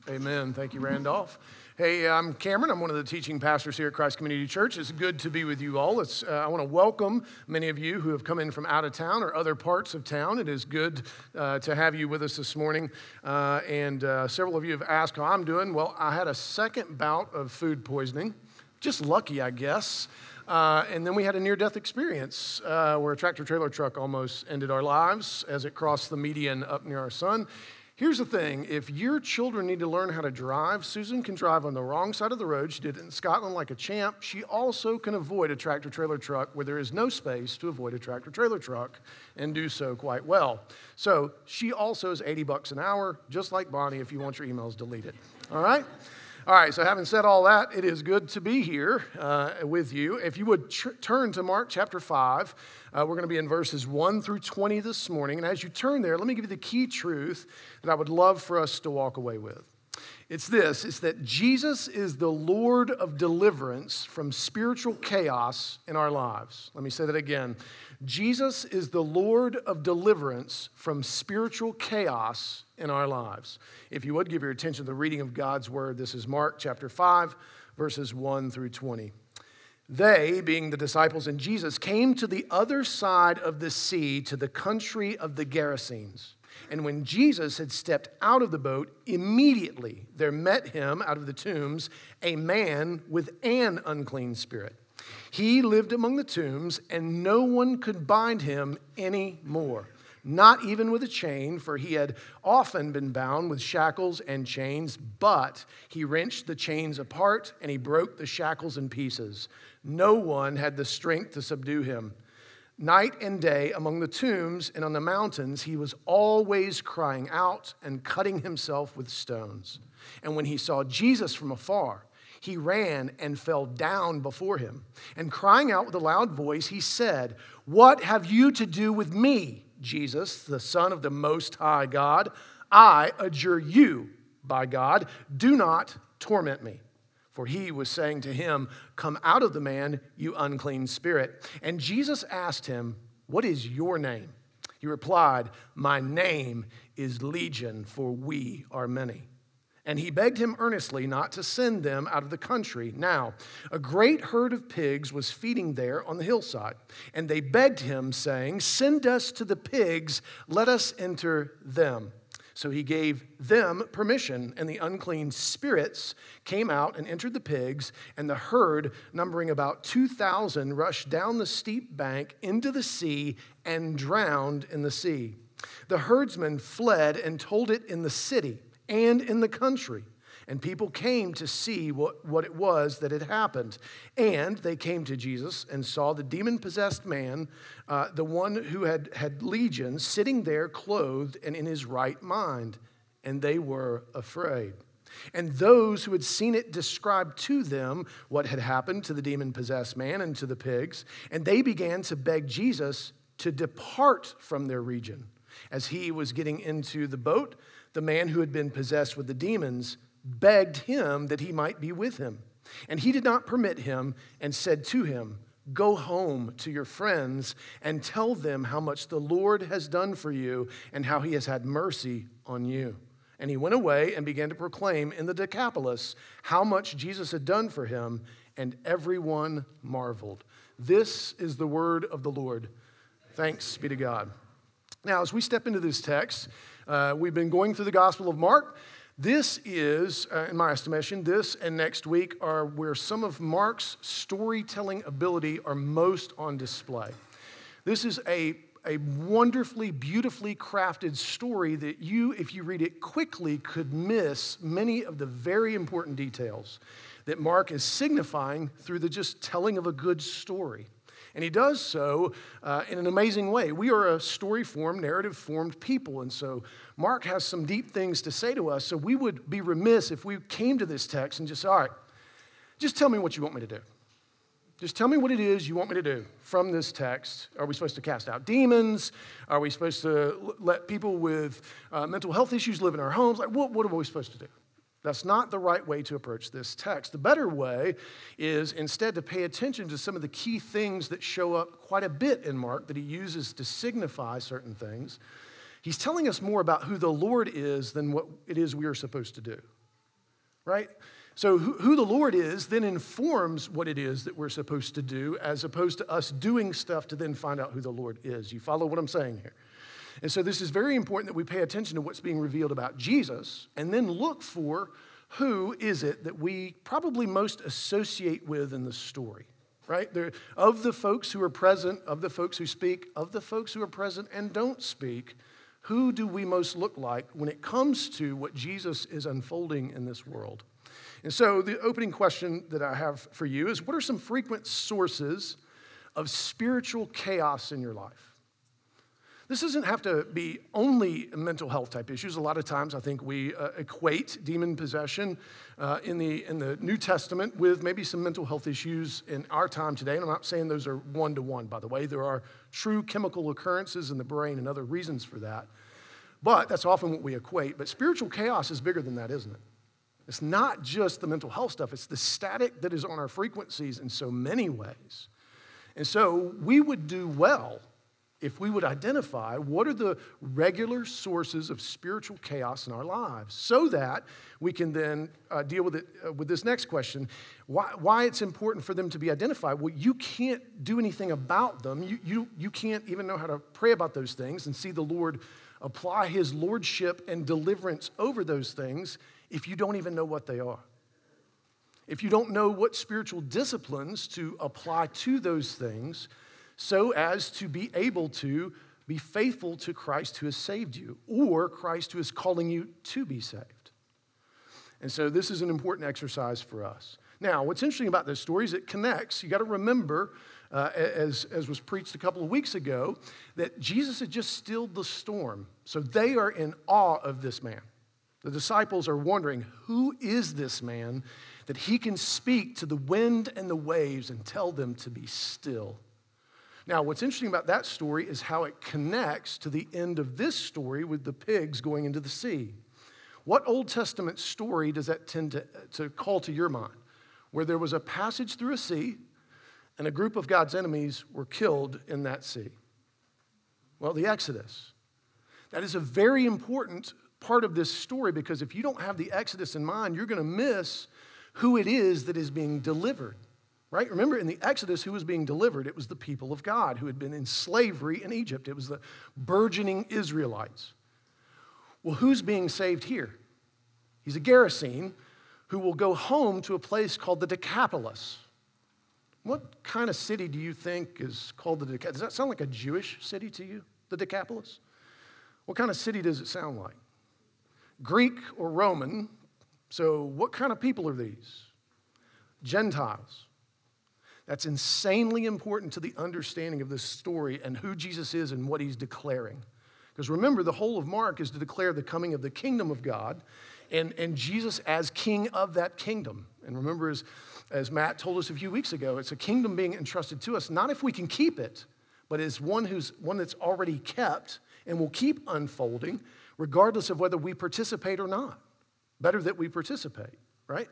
Amen. Thank you, Randolph. Hey, I'm Cameron. I'm one of the teaching pastors here at Christ Community Church. It's good to be with you all. I want to welcome many of you who have come in from out of town or other parts of town. It is good to have you with us this morning. And several of you have asked how I'm doing. Well, I had a second bout of food poisoning. Just lucky, I guess. And then we had a near-death experience where a tractor-trailer truck almost ended our lives as it crossed the median up near our son. Here's the thing, if your children need to learn how to drive, Susan can drive on the wrong side of the road. She did it in Scotland like a champ. She also can avoid a tractor-trailer truck where there is no space to avoid a tractor-trailer truck and do so quite well. So she also is $80 an hour, just like Bonnie if you want your emails deleted. All right? All right, so having said all that, it is good to be here with you. If you would turn to Mark chapter 5, we're going to be in verses 1 through 20 this morning. And as you turn there, let me give you the key truth that I would love for us to walk away with. It's that Jesus is the Lord of deliverance from spiritual chaos in our lives. Let me say that again. Jesus is the Lord of deliverance from spiritual chaos in our lives. If you would give your attention to the reading of God's word, this is Mark chapter 5, verses 1 through 20. They, being the disciples and Jesus, came to the other side of the sea to the country of the Gerasenes. And when Jesus had stepped out of the boat, immediately there met him out of the tombs a man with an unclean spirit. He lived among the tombs, and no one could bind him any more, not even with a chain, for he had often been bound with shackles and chains, but he wrenched the chains apart, and he broke the shackles in pieces. No one had the strength to subdue him. Night and day among the tombs and on the mountains, he was always crying out and cutting himself with stones. And when he saw Jesus from afar, he ran and fell down before him. And crying out with a loud voice, he said, "What have you to do with me, Jesus, the Son of the Most High God? I adjure you, by God, do not torment me." For he was saying to him, "Come out of the man, you unclean spirit." And Jesus asked him, "What is your name?" He replied, "My name is Legion, for we are many." And he begged him earnestly not to send them out of the country. Now, a great herd of pigs was feeding there on the hillside. And they begged him, saying, "Send us to the pigs, let us enter them." So he gave them permission, and the unclean spirits came out and entered the pigs, and the herd, numbering about 2,000, rushed down the steep bank into the sea and drowned in the sea. The herdsmen fled and told it in the city and in the country, and people came to see what it was that had happened. And they came to Jesus and saw the demon-possessed man, the one who had legion, sitting there clothed and in his right mind, and they were afraid. And those who had seen it described to them what had happened to the demon-possessed man and to the pigs, and they began to beg Jesus to depart from their region. As he was getting into the boat, the man who had been possessed with the demons begged him that he might be with him. And he did not permit him and said to him, "Go home to your friends and tell them how much the Lord has done for you and how he has had mercy on you." And he went away and began to proclaim in the Decapolis how much Jesus had done for him, and everyone marveled. This is the word of the Lord. Thanks be to God. Now, as we step into this text, we've been going through the Gospel of Mark. This is, in my estimation, this and next week are where some of Mark's storytelling ability are most on display. This is a wonderfully, beautifully crafted story that you, if you read it quickly, could miss many of the very important details that Mark is signifying through the just telling of a good story. And he does so in an amazing way. We are a story-formed, narrative-formed people, and so Mark has some deep things to say to us, so we would be remiss if we came to this text and just said, "All right, just tell me what you want me to do. Just tell me what it is you want me to do from this text. Are we supposed to cast out demons? Are we supposed to let people with mental health issues live in our homes? Like, what are we supposed to do?" That's not the right way to approach this text. The better way is instead to pay attention to some of the key things that show up quite a bit in Mark that he uses to signify certain things. He's telling us more about who the Lord is than what it is we are supposed to do. right? So who the Lord is then informs what it is that we're supposed to do, as opposed to us doing stuff to then find out who the Lord is. You follow what I'm saying here? And so this is very important that we pay attention to what's being revealed about Jesus, and then look for who is it that we probably most associate with in the story, right? Of the folks who are present, of the folks who speak, of the folks who are present and don't speak, who do we most look like when it comes to what Jesus is unfolding in this world? And so the opening question that I have for you is, what are some frequent sources of spiritual chaos in your life? This doesn't have to be only mental health type issues. A lot of times I think we equate demon possession in the New Testament with maybe some mental health issues in our time today. And I'm not saying those are one-to-one, by the way. There are true chemical occurrences in the brain and other reasons for that. But that's often what we equate. But spiritual chaos is bigger than that, isn't it? It's not just the mental health stuff. It's the static that is on our frequencies in so many ways. And so we would do well if we would identify what are the regular sources of spiritual chaos in our lives, so that we can then deal with it with this next question, why it's important for them to be identified. Well, you can't do anything about them. You can't even know how to pray about those things and see the Lord apply his lordship and deliverance over those things if you don't even know what they are. If you don't know what spiritual disciplines to apply to those things so as to be able to be faithful to Christ who has saved you, or Christ who is calling you to be saved. And so this is an important exercise for us. Now, what's interesting about this story is it connects. You got to remember, as was preached a couple of weeks ago, that Jesus had just stilled the storm. So they are in awe of this man. The disciples are wondering, who is this man that he can speak to the wind and the waves and tell them to be still? Now, what's interesting about that story is how it connects to the end of this story with the pigs going into the sea. What Old Testament story does that tend to call to your mind? Where there was a passage through a sea and a group of God's enemies were killed in that sea? Well, the Exodus. That is a very important part of this story, because if you don't have the Exodus in mind, you're going to miss who it is that is being delivered. Right? Remember, in the Exodus, who was being delivered? It was the people of God who had been in slavery in Egypt. It was the burgeoning Israelites. Well, who's being saved here? He's a Gerasene who will go home to a place called the Decapolis. What kind of city do you think is called the Decapolis? Does that sound like a Jewish city to you, the Decapolis? What kind of city does it sound like? Greek or Roman. So what kind of people are these? Gentiles. That's insanely important to the understanding of this story and who Jesus is and what he's declaring. Because remember, the whole of Mark is to declare the coming of the kingdom of God and Jesus as king of that kingdom. And remember, as Matt told us a few weeks ago, it's a kingdom being entrusted to us, not if we can keep it, but as one that's already kept and will keep unfolding, regardless of whether we participate or not. Better that we participate, right?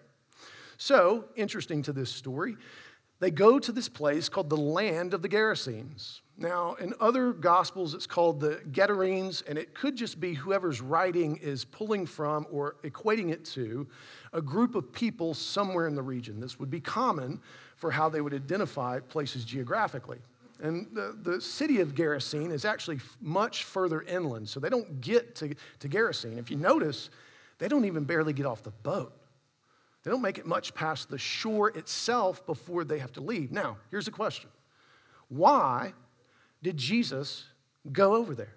So, interesting to this story, they go to this place called the land of the Gerasenes. Now, in other Gospels, it's called the Gadarenes, and it could just be whoever's writing is pulling from or equating it to a group of people somewhere in the region. This would be common for how they would identify places geographically. And the city of Gerasene is actually much further inland, so they don't get to Gerasene. If you notice, they don't even barely get off the boat. They don't make it much past the shore itself before they have to leave. Now, here's the question. Why did Jesus go over there?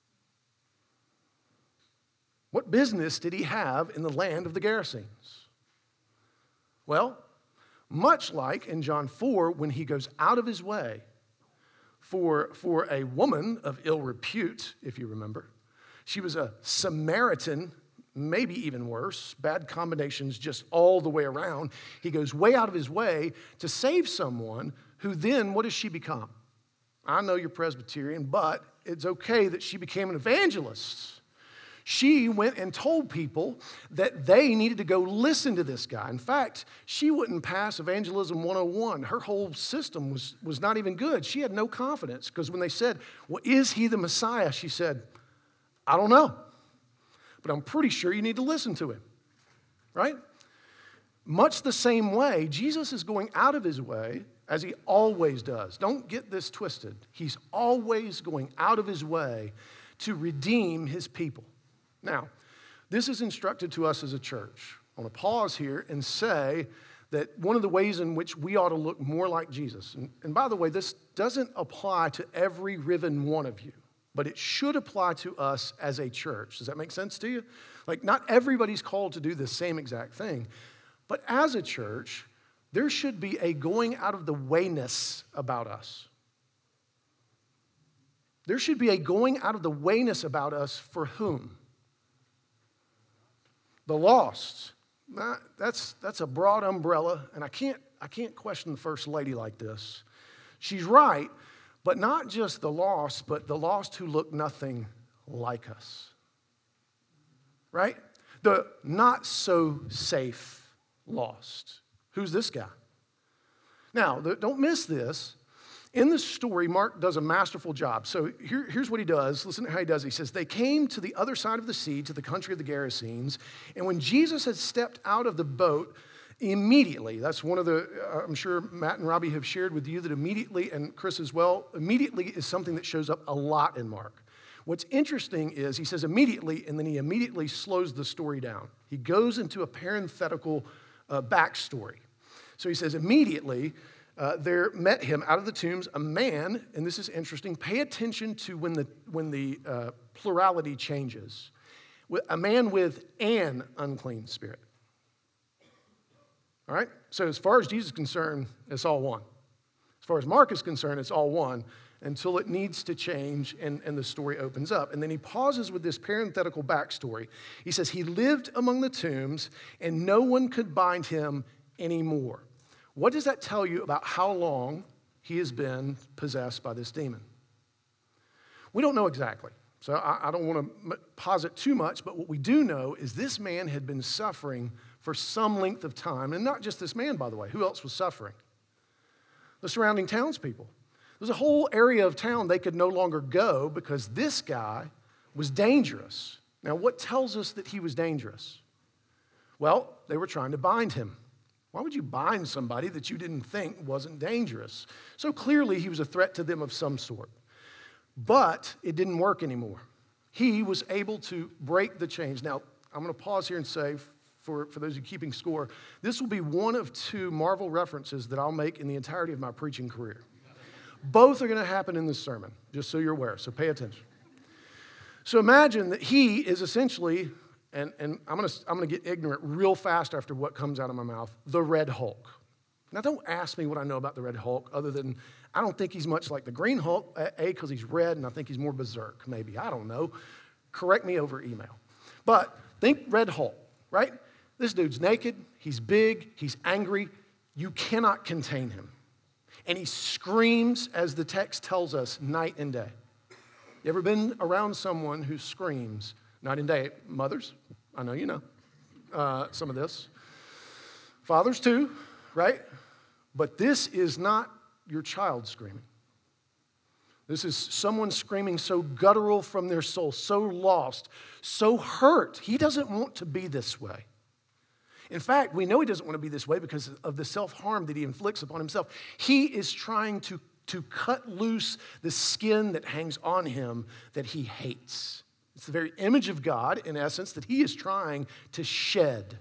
What business did he have in the land of the Gerasenes? Well, much like in John 4, when he goes out of his way for a woman of ill repute, if you remember. She was a Samaritan, maybe even worse, bad combinations just all the way around. He goes way out of his way to save someone who then, what does she become? I know you're Presbyterian, but it's okay that she became an evangelist. She went and told people that they needed to go listen to this guy. In fact, she wouldn't pass Evangelism 101. Her whole system was not even good. She had no confidence, because when they said, well, is he the Messiah? She said, I don't know, but I'm pretty sure you need to listen to him, right? Much the same way, Jesus is going out of his way, as he always does. Don't get this twisted. He's always going out of his way to redeem his people. Now, this is instructed to us as a church. I want to pause here and say that one of the ways in which we ought to look more like Jesus, and by the way, this doesn't apply to every riven one of you, but it should apply to us as a church. Does that make sense to you? Like, not everybody's called to do the same exact thing, but as a church, there should be a going out of the wayness about us. There should be a going out of the wayness about us for whom? The lost. That's a broad umbrella, and I can't question the First Lady like this. She's right, but not just the lost, but the lost who look nothing like us. Right? The not so safe lost. Who's this guy? Now, don't miss this. In the story, Mark does a masterful job. So here's what he does. Listen to how he does it. He says, they came to the other side of the sea, to the country of the Gerasenes, and when Jesus had stepped out of the boat, immediately, that's one of the, I'm sure Matt and Robbie have shared with you that immediately, and Chris as well, immediately is something that shows up a lot in Mark. What's interesting is he says immediately, and then he immediately slows the story down. He goes into a parenthetical backstory. So he says immediately, there met him out of the tombs a man, and this is interesting, pay attention to when the plurality changes. A man with an unclean spirit. All right? So as far as Jesus is concerned, it's all one. As far as Mark is concerned, it's all one until it needs to change and the story opens up. And then he pauses with this parenthetical backstory. He says, he lived among the tombs, and no one could bind him anymore. What does that tell you about how long he has been possessed by this demon? We don't know exactly, so I don't want to posit too much, but what we do know is this man had been suffering for some length of time, and not just this man, by the way. Who else was suffering? The surrounding townspeople. There's a whole area of town they could no longer go because this guy was dangerous. Now, what tells us that he was dangerous? Well, they were trying to bind him. Why would you bind somebody that you didn't think wasn't dangerous? So clearly he was a threat to them of some sort. But it didn't work anymore. He was able to break the chains. Now, I'm going to pause here and say, for those of you keeping score, this will be one of two Marvel references that I'll make in the entirety of my preaching career. Both are going to happen in this sermon, just so you're aware, so pay attention. So imagine that he is essentially, and I'm going to get ignorant real fast after what comes out of my mouth, the Red Hulk. Now, don't ask me what I know about the Red Hulk, other than I don't think he's much like the Green Hulk, because he's red, and I think he's more berserk, maybe. I don't know. Correct me over email. But think Red Hulk, right? This dude's naked, he's big, he's angry. You cannot contain him. And he screams, as the text tells us, night and day. You ever been around someone who screams night and day? Mothers, I know you know some of this. Fathers too, right? But this is not your child screaming. This is someone screaming so guttural from their soul, so lost, so hurt. He doesn't want to be this way. In fact, we know he doesn't want to be this way because of the self-harm that he inflicts upon himself. He is trying to cut loose the skin that hangs on him that he hates. It's the very image of God, in essence, that he is trying to shed,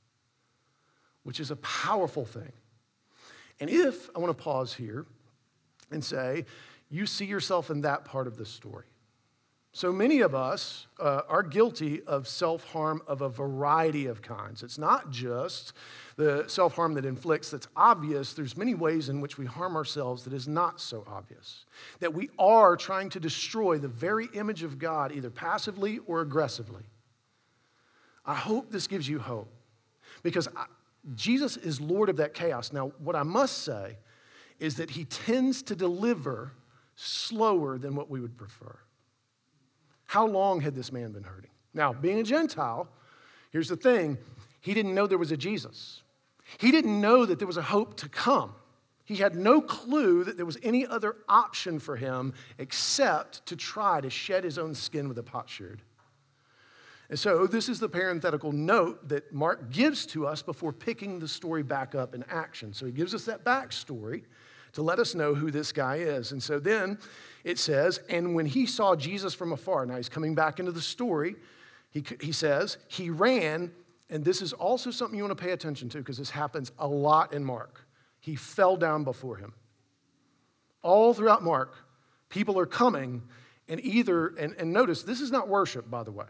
which is a powerful thing. And if, I want to pause here and say, you see yourself in that part of the story. So many of us are guilty of self-harm of a variety of kinds. It's not just the self-harm that inflicts that's obvious. There's many ways in which we harm ourselves that is not so obvious. That we are trying to destroy the very image of God, either passively or aggressively. I hope this gives you hope. Because Jesus is Lord of that chaos. Now, what I must say is that he tends to deliver slower than what we would prefer. How long had this man been hurting? Now, being a Gentile, here's the thing. He didn't know there was a Jesus. He didn't know that there was a hope to come. He had no clue that there was any other option for him except to try to shed his own skin with a potsherd. And so this is the parenthetical note that Mark gives to us before picking the story back up in action. So he gives us that backstory to let us know who this guy is. And so then it says, and when he saw Jesus from afar, now he's coming back into the story, he says, he ran, and this is also something you want to pay attention to because this happens a lot in Mark. He fell down before him. All throughout Mark, people are coming and and notice, this is not worship, by the way.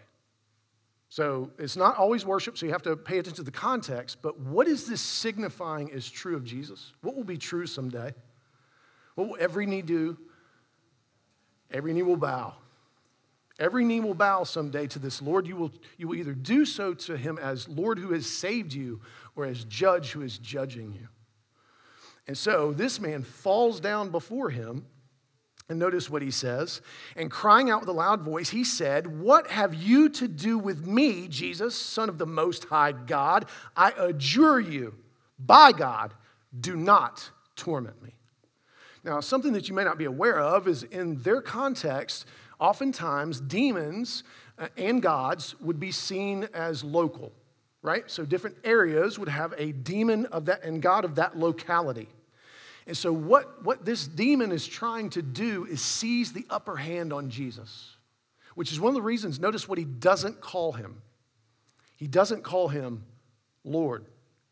So it's not always worship, so you have to pay attention to the context, but what is this signifying is true of Jesus? What will be true someday? What will every knee do? Every knee will bow. Every knee will bow someday to this Lord. You will either do so to him as Lord who has saved you or as judge who is judging you. And so this man falls down before him, and notice what he says. And crying out with a loud voice, he said, "What have you to do with me, Jesus, Son of the Most High God? I adjure you, by God, do not torment me." Now, something that you may not be aware of is in their context, oftentimes demons and gods would be seen as local, right? So different areas would have a demon of that and god of that locality. And so what this demon is trying to do is seize the upper hand on Jesus, which is one of the reasons, notice what he doesn't call him. He doesn't call him Lord.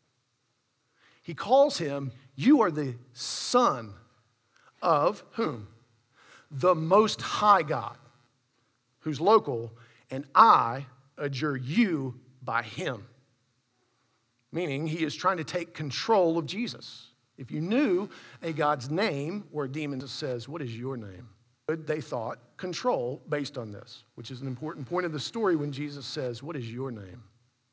He calls him, "You are the Son of" whom? "The Most High God," who's local, "and I adjure you by him." Meaning he is trying to take control of Jesus. If you knew a God's name or a demon says, "What is your name?" They thought control based on this, which is an important point of the story when Jesus says, "What is your name?"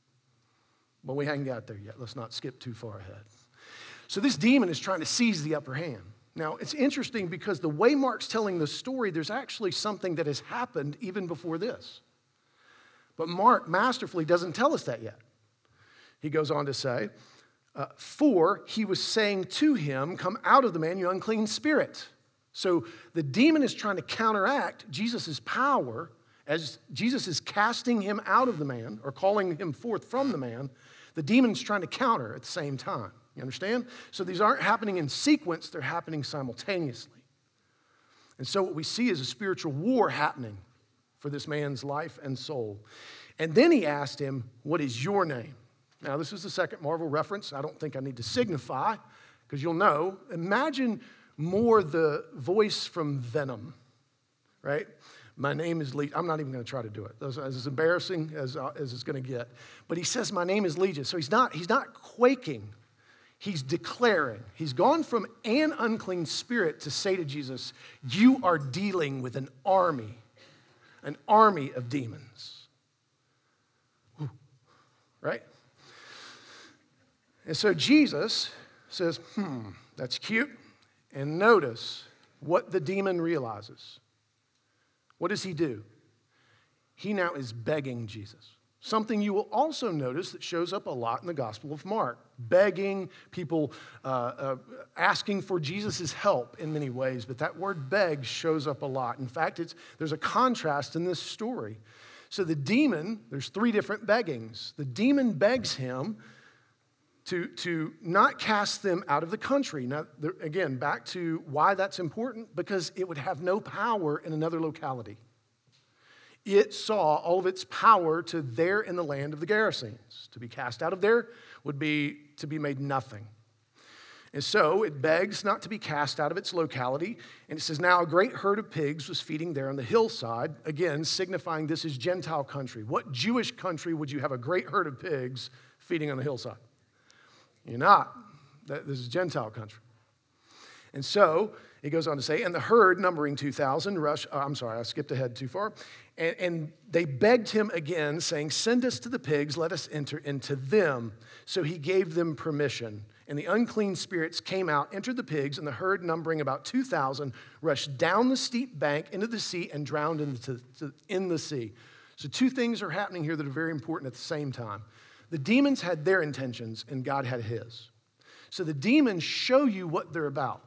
But we haven't got there yet. Let's not skip too far ahead. So this demon is trying to seize the upper hand. Now, it's interesting because the way Mark's telling the story, there's actually something that has happened even before this. But Mark masterfully doesn't tell us that yet. He goes on to say, "For he was saying to him, 'Come out of the man, you unclean spirit.'" So the demon is trying to counteract Jesus' power as Jesus is casting him out of the man or calling him forth from the man. The demon's trying to counter at the same time. You understand? So these aren't happening in sequence, they're happening simultaneously. And so what we see is a spiritual war happening for this man's life and soul. And then he asked him, "What is your name?" Now, this is the second Marvel reference. I don't think I need to signify, because you'll know. Imagine more the voice from Venom, right? "My name is Legion." I'm not even going to try to do it. That's as embarrassing as it's going to get. But he says, "My name is Legion." So he's not quaking. He's declaring. He's gone from an unclean spirit to say to Jesus, "You are dealing with an army of demons." Ooh, right? And so Jesus says, that's cute. And notice what the demon realizes. What does he do? He now is begging Jesus. Something you will also notice that shows up a lot in the Gospel of Mark. Begging, people asking for Jesus' help in many ways, but that word beg shows up a lot. In fact, there's a contrast in this story. So the demon, there's three different beggings. The demon begs him to not cast them out of the country. Now, again, back to why that's important, because it would have no power in another locality. It saw all of its power to there in the land of the Gerasenes. To be cast out of there would be to be made nothing. And so it begs not to be cast out of its locality. And it says, "Now a great herd of pigs was feeding there on the hillside," again, signifying this is Gentile country. What Jewish country would you have a great herd of pigs feeding on the hillside? You're not. This is Gentile country. And so he goes on to say, "And the herd, numbering 2,000, I'm sorry, I skipped ahead too far. And they begged him again, saying, 'Send us to the pigs, let us enter into them.' So he gave them permission. And the unclean spirits came out, entered the pigs, and the herd, numbering about 2,000, rushed down the steep bank into the sea and drowned in the sea." So two things are happening here that are very important at the same time. The demons had their intentions, and God had his. So the demons show you what they're about.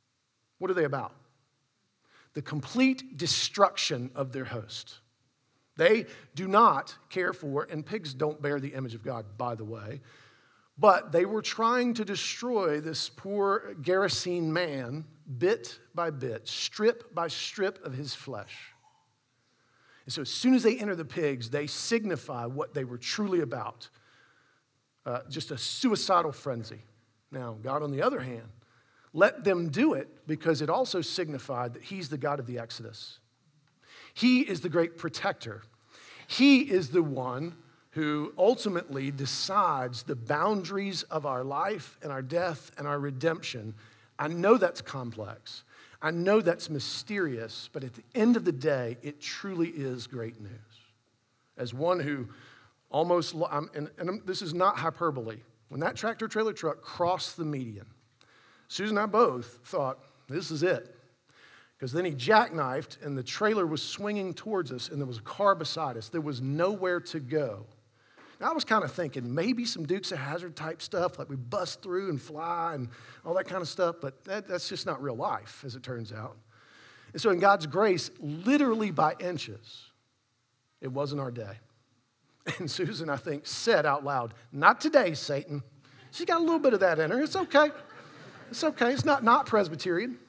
What are they about? The complete destruction of their host. They do not care for, and pigs don't bear the image of God, by the way, but they were trying to destroy this poor Gerasene man bit by bit, strip by strip of his flesh. And so as soon as they enter the pigs, they signify what they were truly about, just a suicidal frenzy. Now, God, on the other hand, let them do it because it also signified that he's the God of the Exodus. He is the great protector. He is the one who ultimately decides the boundaries of our life and our death and our redemption. I know that's complex. I know that's mysterious, but at the end of the day, it truly is great news. As one who almost, this is not hyperbole, when that tractor-trailer truck crossed the median, Susan and I both thought, this is it. Because then he jackknifed, and the trailer was swinging towards us, and there was a car beside us. There was nowhere to go. Now, I was kind of thinking maybe some Dukes of Hazzard type stuff, like we bust through and fly and all that kind of stuff, but that's just not real life, as it turns out. And so in God's grace, literally by inches, it wasn't our day. And Susan, I think, said out loud, "Not today, Satan." She got a little bit of that in her. It's okay. It's okay. It's not Presbyterian.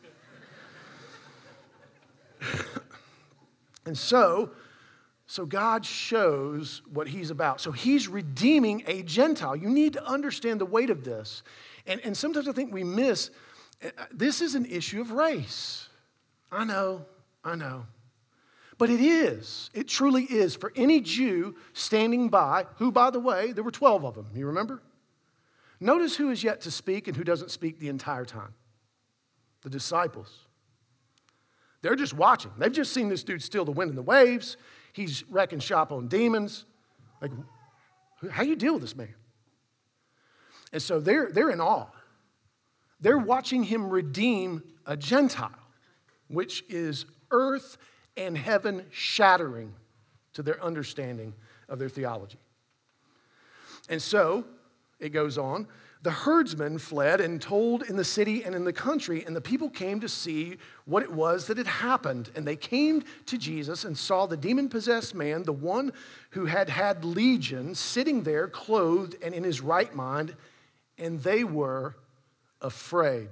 And so God shows what he's about. So he's redeeming a Gentile. You need to understand the weight of this. And sometimes I think we miss, this is an issue of race. I know. But it is. It truly is. For any Jew standing by, who, by the way, there were 12 of them. You remember? Notice who is yet to speak and who doesn't speak the entire time. The disciples. They're just watching. They've just seen this dude steal the wind and the waves. He's wrecking shop on demons. Like, how do you deal with this man? And so they're in awe. They're watching him redeem a Gentile, which is earth and heaven shattering to their understanding of their theology. And so it goes on. The herdsmen fled and told in the city and in the country, and the people came to see what it was that had happened. And they came to Jesus and saw the demon-possessed man, the one who had had legion, sitting there clothed and in his right mind, and they were afraid.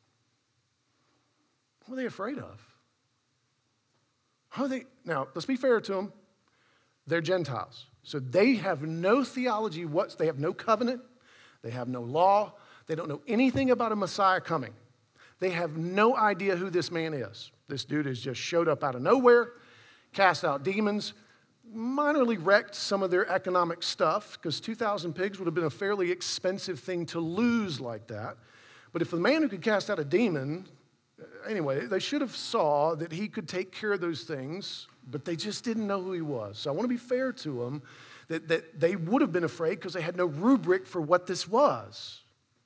What were they afraid of? Now, let's be fair to them. They're Gentiles. So they have no theology, they have no covenant. They have no law. They don't know anything about a Messiah coming. They have no idea who this man is. This dude has just showed up out of nowhere, cast out demons, minorly wrecked some of their economic stuff, because 2,000 pigs would have been a fairly expensive thing to lose like that. But if the man who could cast out a demon, anyway, they should have saw that he could take care of those things, but they just didn't know who he was. So I want to be fair to them. That they would have been afraid because they had no rubric for what this was.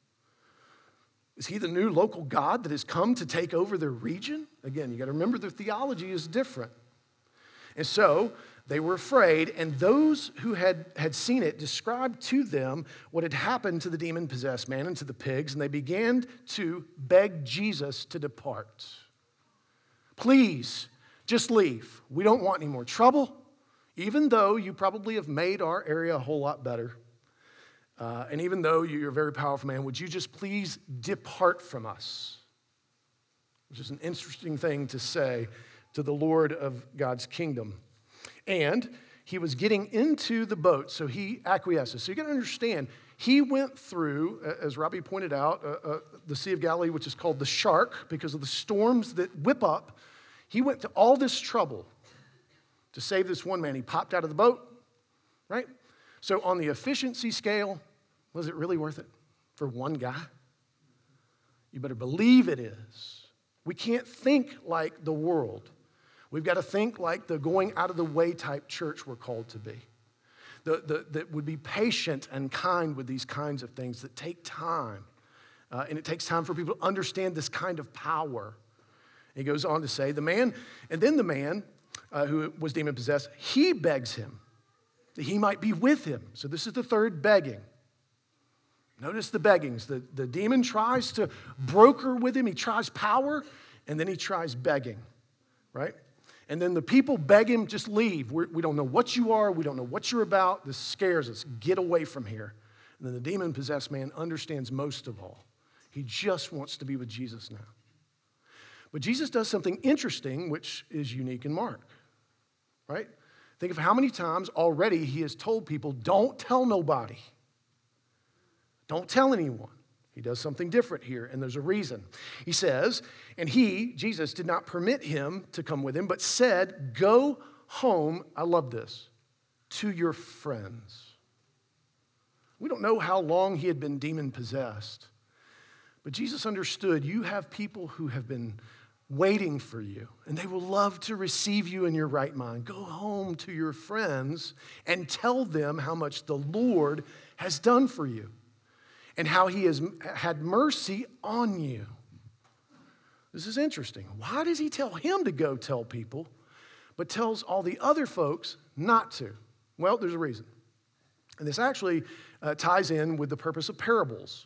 Is he the new local god that has come to take over their region? Again, you got to remember their theology is different. And so they were afraid, and those who had seen it described to them what had happened to the demon-possessed man and to the pigs, and they began to beg Jesus to depart. Please, just leave. We don't want any more trouble. Even though you probably have made our area a whole lot better, and even though you're a very powerful man, would you just please depart from us? Which is an interesting thing to say to the Lord of God's kingdom. And he was getting into the boat, so he acquiesces. So you got to understand, he went through, as Robbie pointed out, the Sea of Galilee, which is called the Shark, because of the storms that whip up. He went to all this trouble to save this one man. He popped out of the boat, right? So on the efficiency scale, was it really worth it for one guy? You better believe it is. We can't think like the world. We've got to think like the going out of the way type church we're called to be. That would be patient and kind with these kinds of things that take time. And it takes time for people to understand this kind of power. He goes on to say, the man who was demon-possessed, he begs him that he might be with him. So this is the third begging. Notice the beggings. The demon tries to broker with him. He tries power, and then he tries begging, right? And then the people beg him, just leave. We don't know what you are. We don't know what you're about. This scares us. Get away from here. And then the demon-possessed man understands most of all. He just wants to be with Jesus now. But Jesus does something interesting, which is unique in Mark, right? Think of how many times already he has told people, don't tell nobody. Don't tell anyone. He does something different here, and there's a reason. He says, and he, Jesus, did not permit him to come with him, but said, go home, I love this, to your friends. We don't know how long he had been demon-possessed, but Jesus understood you have people who have been waiting for you, and they will love to receive you in your right mind. Go home to your friends and tell them how much the Lord has done for you and how he has had mercy on you. This is interesting. Why does he tell him to go tell people, but tells all the other folks not to? Well, there's a reason. And this actually ties in with the purpose of parables.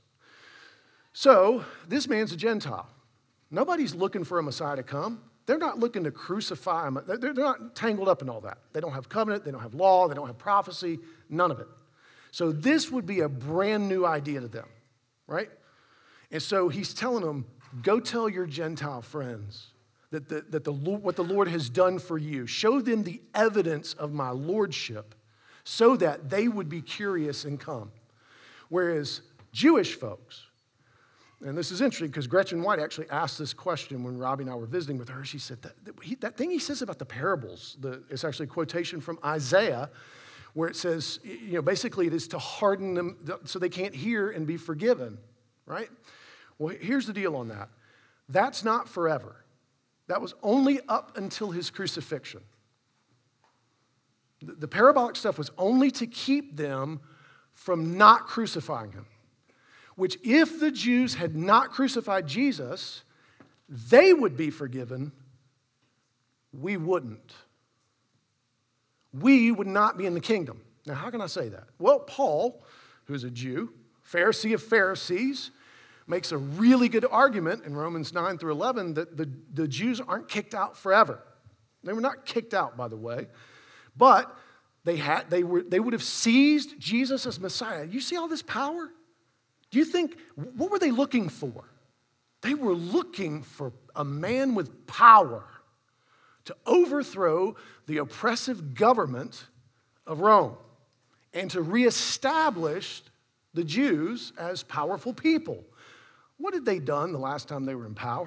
So, this man's a Gentile. Nobody's looking for a Messiah to come. They're not looking to crucify him. They're not tangled up in all that. They don't have covenant. They don't have law. They don't have prophecy. None of it. So this would be a brand new idea to them, right? And so he's telling them, go tell your Gentile friends that what the Lord has done for you. Show them the evidence of my lordship so that they would be curious and come. Whereas Jewish folks, and this is interesting because Gretchen White actually asked this question when Robbie and I were visiting with her. She said, that thing he says about the parables, it's actually a quotation from Isaiah where it says, basically it is to harden them so they can't hear and be forgiven, right? Well, here's the deal on that. That's not forever. That was only up until his crucifixion. The parabolic stuff was only to keep them from not crucifying him. Which if the Jews had not crucified Jesus, they would be forgiven. We wouldn't. We would not be in the kingdom. Now, how can I say that? Well, Paul, who's a Jew, Pharisee of Pharisees, makes a really good argument in Romans 9 through 11 that the Jews aren't kicked out forever. They were not kicked out, by the way, but they would have seized Jesus as Messiah. You see all this power? Do you think, what were they looking for? They were looking for a man with power to overthrow the oppressive government of Rome and to reestablish the Jews as powerful people. What had they done the last time they were in power?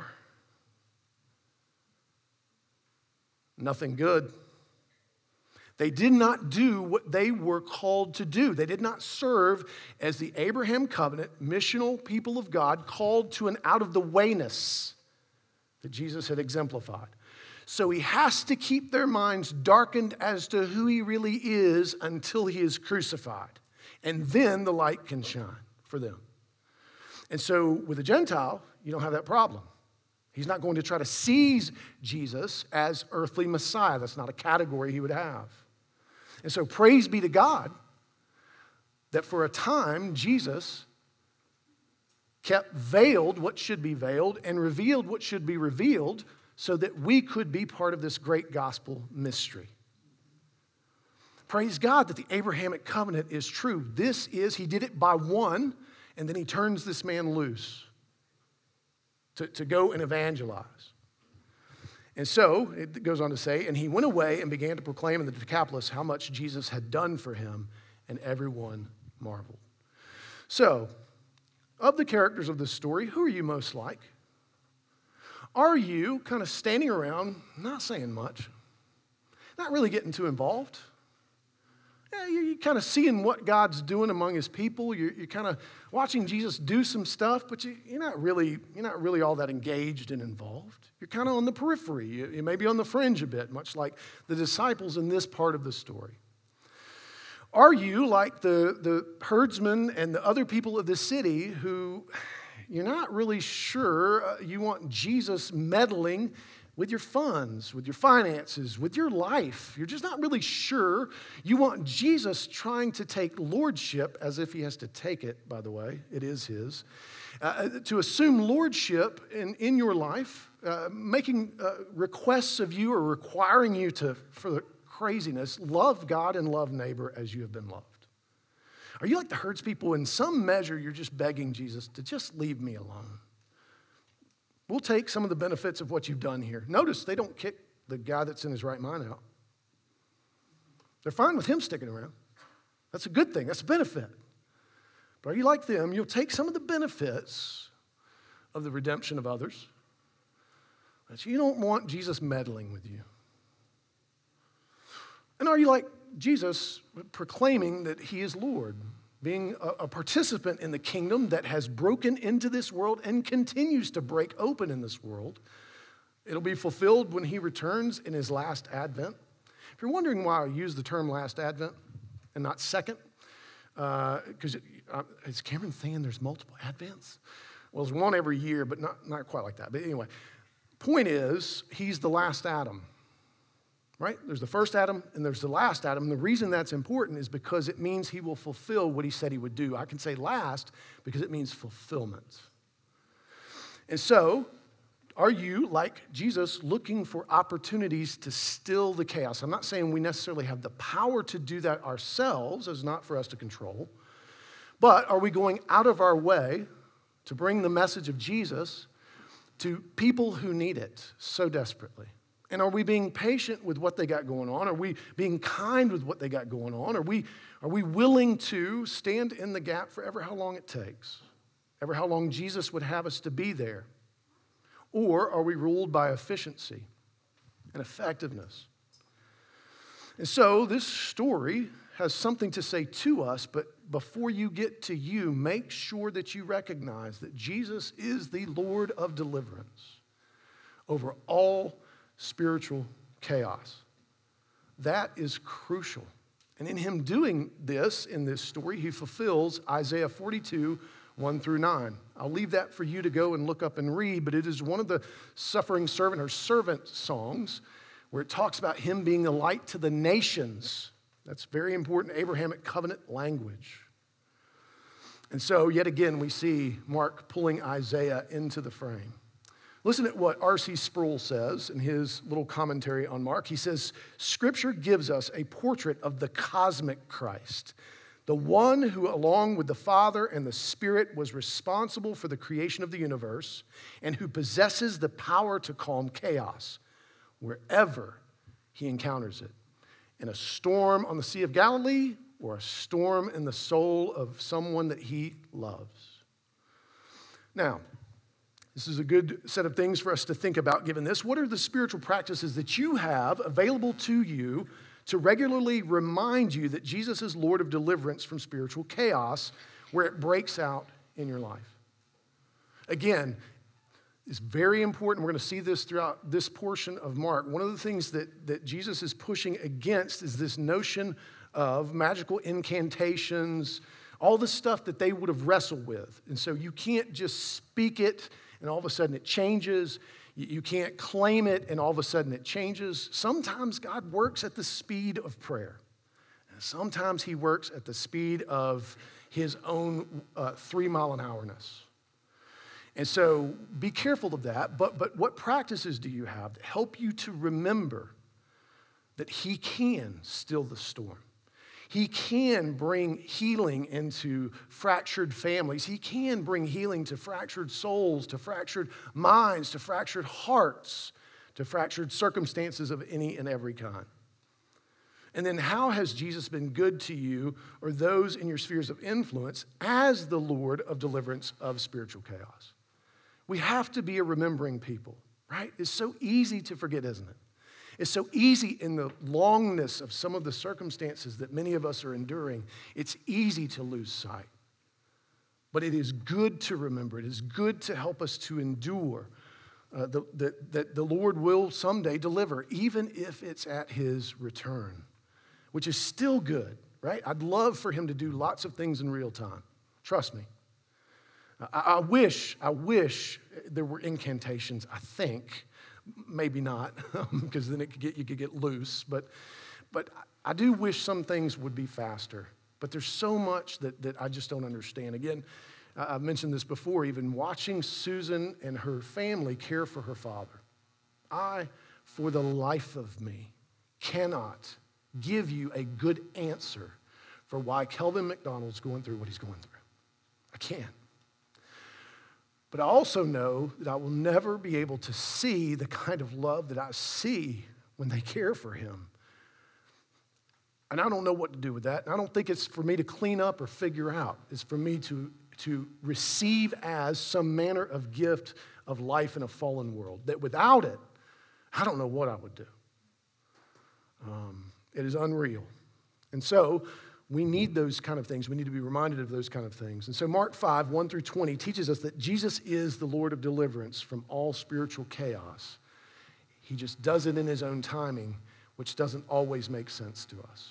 Nothing good. They did not do what they were called to do. They did not serve as the Abraham covenant, missional people of God, called to an out-of-the-wayness that Jesus had exemplified. So he has to keep their minds darkened as to who he really is until he is crucified. And then the light can shine for them. And so with a Gentile, you don't have that problem. He's not going to try to seize Jesus as earthly Messiah. That's not a category he would have. And so praise be to God that for a time Jesus kept veiled what should be veiled and revealed what should be revealed so that we could be part of this great gospel mystery. Praise God that the Abrahamic covenant is true. He did it by one, and then he turns this man loose to go and evangelize. And so, it goes on to say, and he went away and began to proclaim in the Decapolis how much Jesus had done for him, and everyone marveled. So, of the characters of this story, who are you most like? Are you kind of standing around, not saying much, not really getting too involved? Yeah, you're kind of seeing what God's doing among his people. You're kind of watching Jesus do some stuff, but you're not really all that engaged and involved. You're kind of on the periphery. You may be on the fringe a bit, much like the disciples in this part of the story. Are you like the herdsmen and the other people of the city who you're not really sure you want Jesus meddling with your funds, with your finances, with your life. You're just not really sure. You want Jesus trying to take lordship, as if he has to take it, by the way. It is his. To assume lordship in your life, making requests of you or requiring you to, for the craziness, love God and love neighbor as you have been loved. Are you like the herds people? In some measure, you're just begging Jesus to just leave me alone. We'll take some of the benefits of what you've done here. Notice they don't kick the guy that's in his right mind out. They're fine with him sticking around. That's a good thing. That's a benefit. But are you like them? You'll take some of the benefits of the redemption of others, but you don't want Jesus meddling with you. And are you like Jesus, proclaiming that he is Lord, being a participant in the kingdom that has broken into this world and continues to break open in this world? It'll be fulfilled when he returns in his last advent. If you're wondering why I use the term last advent and not second, because is Cameron saying there's multiple advents? Well, there's one every year, but not quite like that. But anyway, point is, he's the last Adam. Right? There's the first Adam and there's the last Adam. And the reason that's important is because it means he will fulfill what he said he would do. I can say last because it means fulfillment. And so, are you, like Jesus, looking for opportunities to still the chaos? I'm not saying we necessarily have the power to do that ourselves, it's not for us to control. But are we going out of our way to bring the message of Jesus to people who need it so desperately? And are we being patient with what they got going on? Are we being kind with what they got going on? Are we willing to stand in the gap for ever how long it takes? Ever how long Jesus would have us to be there? Or are we ruled by efficiency and effectiveness? And so this story has something to say to us, but before you get to you, make sure that you recognize that Jesus is the Lord of deliverance over all spiritual chaos. That is crucial. And in him doing this, in this story, he fulfills Isaiah 42, 1 through 9. I'll leave that for you to go and look up and read, but it is one of the suffering servant or servant songs where it talks about him being a light to the nations. That's very important Abrahamic covenant language. And so, yet again, we see Mark pulling Isaiah into the frame. Listen to what R.C. Sproul says in his little commentary on Mark. He says, Scripture gives us a portrait of the cosmic Christ, the one who, along with the Father and the Spirit, was responsible for the creation of the universe and who possesses the power to calm chaos wherever he encounters it. In a storm on the Sea of Galilee or a storm in the soul of someone that he loves. Now, this is a good set of things for us to think about given this. What are the spiritual practices that you have available to you to regularly remind you that Jesus is Lord of deliverance from spiritual chaos where it breaks out in your life? Again, it's very important. We're going to see this throughout this portion of Mark. One of the things that Jesus is pushing against is this notion of magical incantations, all the stuff that they would have wrestled with. And so you can't just speak it and all of a sudden it changes. You can't claim it and all of a sudden it changes. Sometimes God works at the speed of prayer. And sometimes he works at the speed of his own 3-mile-an-hourness. And so be careful of that. But what practices do you have that help you to remember that he can still the storm? He can bring healing into fractured families. He can bring healing to fractured souls, to fractured minds, to fractured hearts, to fractured circumstances of any and every kind. And then how has Jesus been good to you or those in your spheres of influence as the Lord of deliverance of spiritual chaos? We have to be a remembering people, right? It's so easy to forget, isn't it? It's so easy in the longness of some of the circumstances that many of us are enduring. It's easy to lose sight. But it is good to remember. It is good to help us to endure that the Lord will someday deliver, even if it's at his return, which is still good, right? I'd love for him to do lots of things in real time. Trust me. I wish there were incantations, I think, Maybe not, because then you could get loose. But I do wish some things would be faster. But there's so much that I just don't understand. Again, I've mentioned this before, even watching Susan and her family care for her father. I, for the life of me, cannot give you a good answer for why Kelvin McDonald's going through what he's going through. I can't. But I also know that I will never be able to see the kind of love that I see when they care for him. And I don't know what to do with that. And I don't think it's for me to clean up or figure out. It's for me to receive as some manner of gift of life in a fallen world. That without it, I don't know what I would do. It is unreal. And so we need those kind of things. We need to be reminded of those kind of things. And so Mark 5, 1 through 20 teaches us that Jesus is the Lord of deliverance from all spiritual chaos. He just does it in his own timing, which doesn't always make sense to us.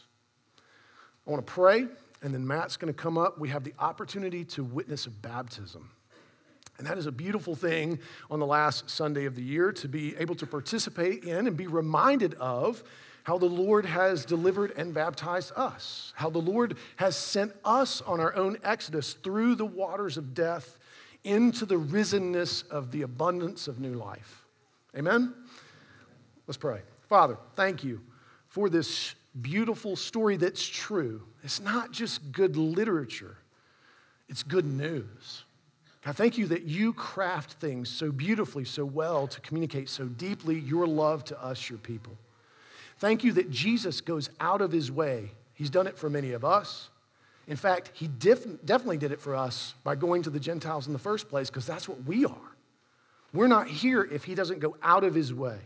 I want to pray, and then Matt's going to come up. We have the opportunity to witness a baptism. And that is a beautiful thing on the last Sunday of the year, to be able to participate in and be reminded of how the Lord has delivered and baptized us, how the Lord has sent us on our own exodus through the waters of death into the risenness of the abundance of new life. Amen? Let's pray. Father, thank you for this beautiful story that's true. It's not just good literature, it's good news. God, thank you that you craft things so beautifully, so well, to communicate so deeply your love to us, your people. Thank you that Jesus goes out of his way. He's done it for many of us. In fact, he definitely did it for us by going to the Gentiles in the first place, because that's what we are. We're not here if he doesn't go out of his way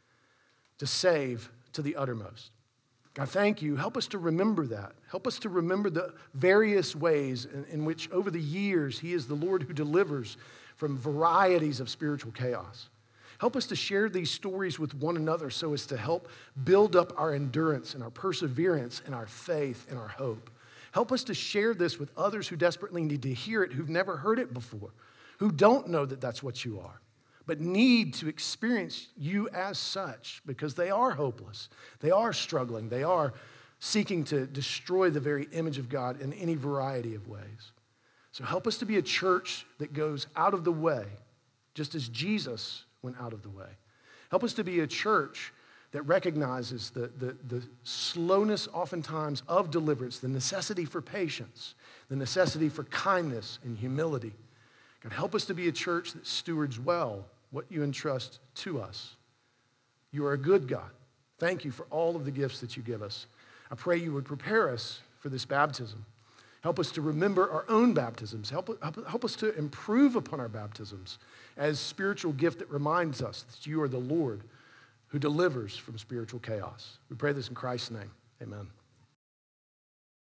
to save to the uttermost. God, thank you. Help us to remember that. Help us to remember the various ways in which over the years he is the Lord who delivers from varieties of spiritual chaos. Help us to share these stories with one another so as to help build up our endurance and our perseverance and our faith and our hope. Help us to share this with others who desperately need to hear it, who've never heard it before, who don't know that that's what you are, but need to experience you as such, because they are hopeless. They are struggling. They are seeking to destroy the very image of God in any variety of ways. So help us to be a church that goes out of the way, just as Jesus went out of the way. Help us to be a church that recognizes the slowness oftentimes of deliverance, the necessity for patience, the necessity for kindness and humility. God, help us to be a church that stewards well what you entrust to us. You are a good God. Thank you for all of the gifts that you give us. I pray you would prepare us for this baptism. Help us to remember our own baptisms. Help us to improve upon our baptisms as spiritual gift that reminds us that you are the Lord who delivers from spiritual chaos. We pray this in Christ's name. Amen.